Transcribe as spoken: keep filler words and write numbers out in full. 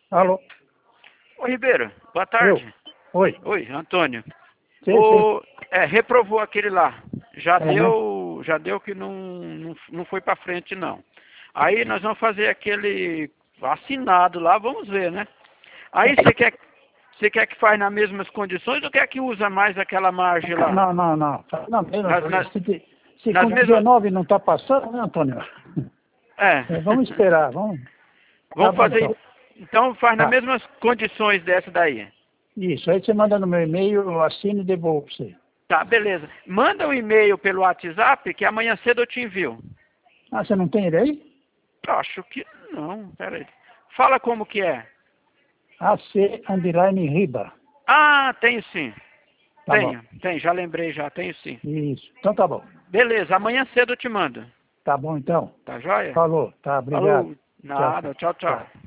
Alô? Ô Ribeiro, boa tarde. Eu? Oi. Oi, Antônio. Sim, o, é, reprovou aquele lá. Já É, deu, né? Já deu que não, não, não foi pra frente não. Aí nós vamos fazer aquele assinado lá, vamos ver, né? Aí você quer, você quer que faz nas mesmas condições ou quer que usa mais aquela margem lá? Não, não, não. Não, mesmo, Nas, nas, se se nas com mesmas... dezenove não está passando, né, Antônio? É. É, vamos esperar, vamos. Tá Vamos bom, fazer... então. Então faz nas Tá. mesmas condições dessa daí. Isso, aí você manda no meu e-mail, eu assino e devolvo pra você. Tá, beleza. Manda um e-mail pelo WhatsApp que amanhã cedo eu te envio. Ah, você não tem ele aí? Acho que não, peraí. Fala como que é. A C underline riba. Ah, tenho sim. Tá bom. Tenho, tenho, já lembrei já, tenho sim. Isso. Então tá bom. Beleza, amanhã cedo eu te mando. Tá bom então. Tá joia? Falou. Tá, obrigado. Falou, Tchau, nada, tchau. tchau, tchau. Tchau.